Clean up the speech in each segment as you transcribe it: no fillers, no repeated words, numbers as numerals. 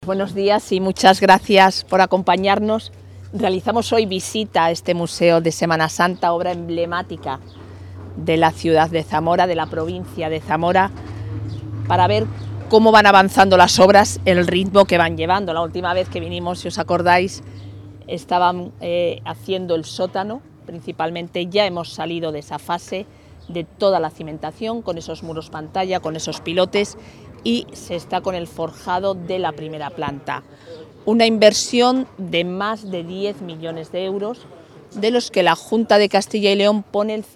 Buenos días y muchas gracias por acompañarnos. Realizamos hoy visita a este museo de Semana Santa, obra emblemática de la ciudad de Zamora, de la provincia de Zamora, para ver cómo van avanzando las obras, el ritmo que van llevando. La última vez que vinimos, si os acordáis, estaban haciendo el sótano, principalmente. Ya hemos salido de esa fase de toda la cimentación, con esos muros pantalla, con esos pilotes, y se está con el forjado de la primera planta. Una inversión de más de 10 millones de euros, de los que la Junta de Castilla y León pone el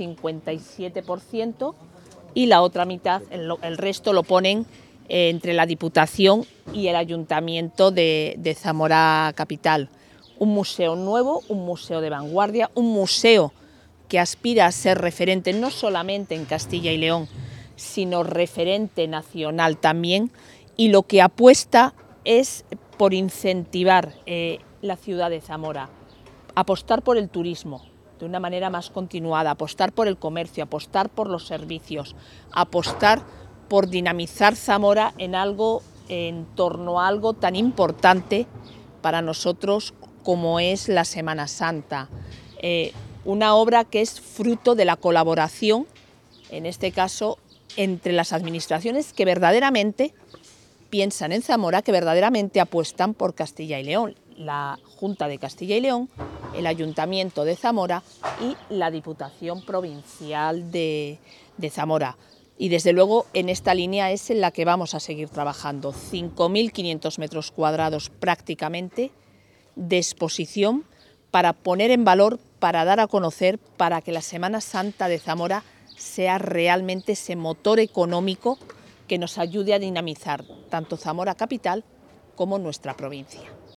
57% y la otra mitad, el resto lo ponen entre la Diputación y el Ayuntamiento de Zamora Capital. Un museo nuevo, un museo de vanguardia, un museo que aspira a ser referente no solamente en Castilla y León, sino referente nacional también, y lo que apuesta es por incentivar la ciudad de Zamora, apostar por el turismo de una manera más continuada, apostar por el comercio, apostar por los servicios, apostar por dinamizar Zamora en torno a algo tan importante para nosotros como es la Semana Santa. Una obra que es fruto de la colaboración, en este caso, entre las administraciones que verdaderamente piensan en Zamora, que verdaderamente apuestan por Castilla y León. La Junta de Castilla y León, el Ayuntamiento de Zamora y la Diputación Provincial de Zamora. Y desde luego en esta línea es en la que vamos a seguir trabajando. 5.500 metros cuadrados prácticamente de exposición para poner en valor, para dar a conocer, para que la Semana Santa de Zamora sea realmente ese motor económico que nos ayude a dinamizar tanto Zamora Capital como nuestra provincia.